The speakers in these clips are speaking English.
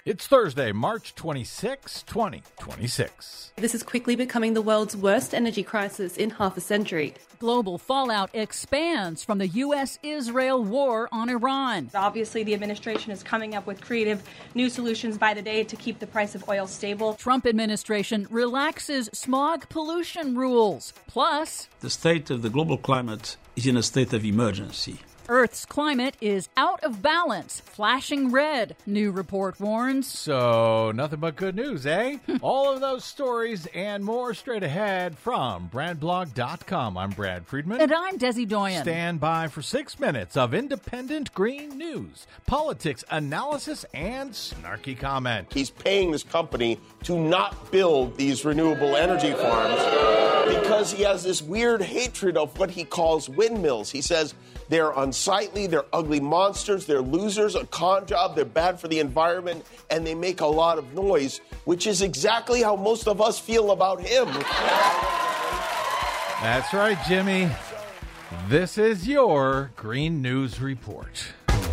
It's Thursday, March 26, 2026. This is quickly becoming the world's worst energy crisis in half a century. Global fallout expands from the U.S.-Israel war on Iran. Obviously, the administration is coming up with creative new solutions by the day to keep the price of oil stable. Trump administration relaxes smog pollution rules. Plus, the state of the global climate is in a state of emergency. Earth's climate is out of balance, flashing red, new report warns. So, nothing but good news, eh? All of those stories and more straight ahead from BradBlog.com. I'm Brad Friedman. And I'm Desi Doyen. Stand by for 6 minutes of independent green news, politics, analysis, and snarky comment. He's paying this company to not build these renewable energy farms because he has this weird hatred of what he calls windmills. He says they're unsightly, they're ugly monsters, they're losers, a con job, they're bad for the environment, and they make a lot of noise, which is exactly how most of us feel about him. That's right, Jimmy. This is your Green News Report.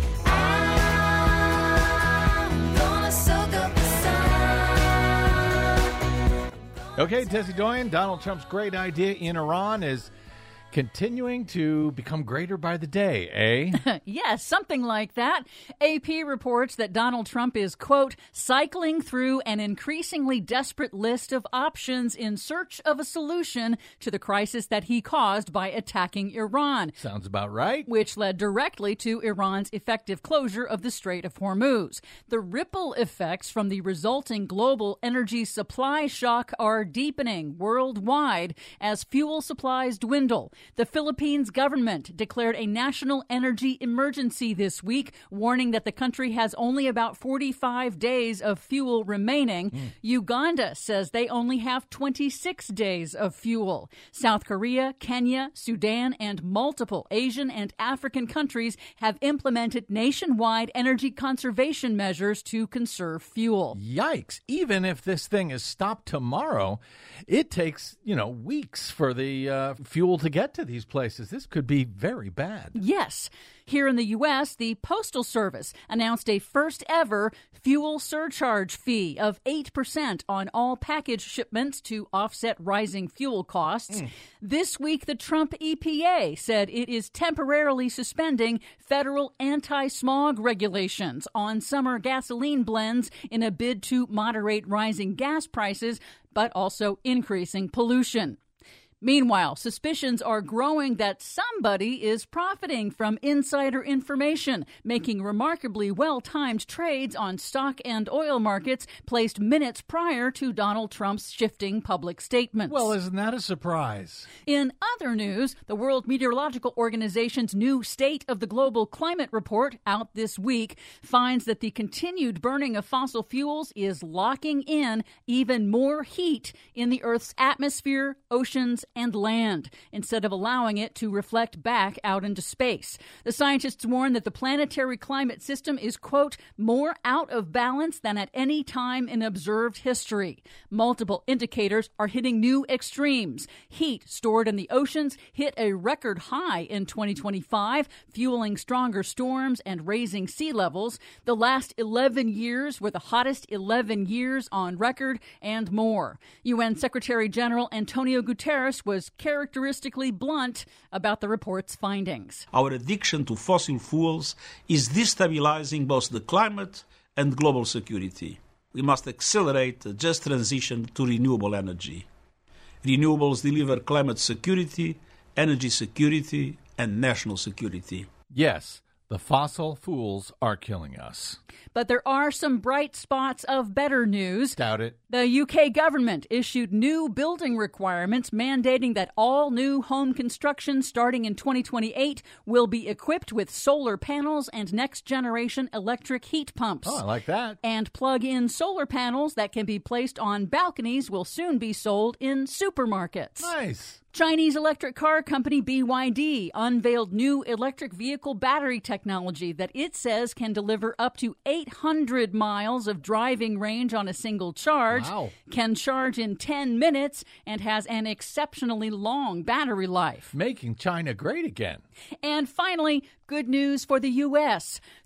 Okay, Desi Doyen, Donald Trump's great idea in Iran is continuing to become greater by the day, eh? Yes, something like that. AP reports that Donald Trump is, quote, cycling through an increasingly desperate list of options in search of a solution to the crisis that he caused by attacking Iran. Sounds about right. Which led directly to Iran's effective closure of the Strait of Hormuz. The ripple effects from the resulting global energy supply shock are deepening worldwide as fuel supplies dwindle. The Philippines government declared a national energy emergency this week, warning that the country has only about 45 days of fuel remaining. Uganda says they only have 26 days of fuel. South Korea, Kenya, Sudan, and multiple Asian and African countries have implemented nationwide energy conservation measures to conserve fuel. Yikes. Even if this thing is stopped tomorrow, it takes, weeks for the fuel to get to these places. This could be very bad. Yes. Here in the U.S., the Postal Service announced a first-ever fuel surcharge fee of 8% on all package shipments to offset rising fuel costs. This week, the Trump EPA said it is temporarily suspending federal anti-smog regulations on summer gasoline blends in a bid to moderate rising gas prices, but also increasing pollution. Meanwhile, suspicions are growing that somebody is profiting from insider information, making remarkably well-timed trades on stock and oil markets placed minutes prior to Donald Trump's shifting public statements. Well, isn't that a surprise? In other news, the World Meteorological Organization's new State of the Global Climate Report, out this week, finds that the continued burning of fossil fuels is locking in even more heat in the Earth's atmosphere, oceans, and land, instead of allowing it to reflect back out into space. The scientists warn that the planetary climate system is, quote, more out of balance than at any time in observed history. Multiple indicators are hitting new extremes. Heat stored in the oceans hit a record high in 2025, fueling stronger storms and raising sea levels. The last 11 years were the hottest 11 years on record, and more. UN Secretary General Antonio Guterres was characteristically blunt about the report's findings. Our addiction to fossil fuels is destabilizing both the climate and global security. We must accelerate the just transition to renewable energy. Renewables deliver climate security, energy security, and national security. Yes, the fossil fuels are killing us. But there are some bright spots of better news. Doubt it. The UK government issued new building requirements mandating that all new home construction starting in 2028 will be equipped with solar panels and next-generation electric heat pumps. Oh, I like that. And plug-in solar panels that can be placed on balconies will soon be sold in supermarkets. Nice. Chinese electric car company BYD unveiled new electric vehicle battery technology that it says can deliver up to 800 miles of driving range on a single charge, Wow. can charge in 10 minutes, and has an exceptionally long battery life. Making China great again. And finally, good news for the U.S.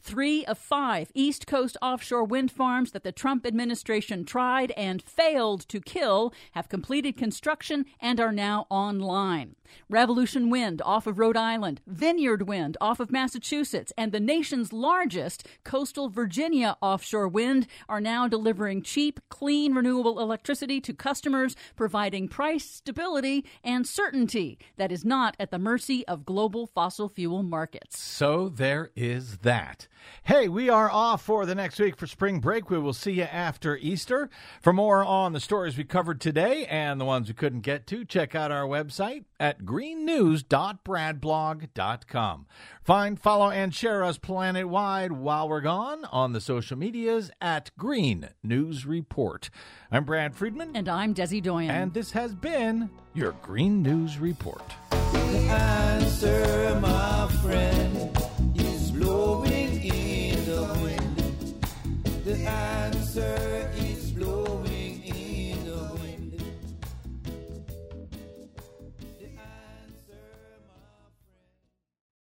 3 of 5 East Coast offshore wind farms that the Trump administration tried and failed to kill have completed construction and are now online. Revolution Wind off of Rhode Island, Vineyard Wind off of Massachusetts, and the nation's largest coastal Virginia offshore wind are now delivering cheap, clean, renewable electricity to customers, providing price stability and certainty that is not at the mercy of global fossil fuel markets. So there is that. Hey, we are off for the next week for spring break. We will see you after Easter. For more on the stories we covered today and the ones we couldn't get to, check out our website at greennews.bradblog.com. Find, follow, and share us planet-wide while we're gone on the social medias at Green News Report. I'm Brad Friedman. And I'm Desi Doyen. And this has been your Green News Report. The answer, my friend, is blowing in the wind. The answer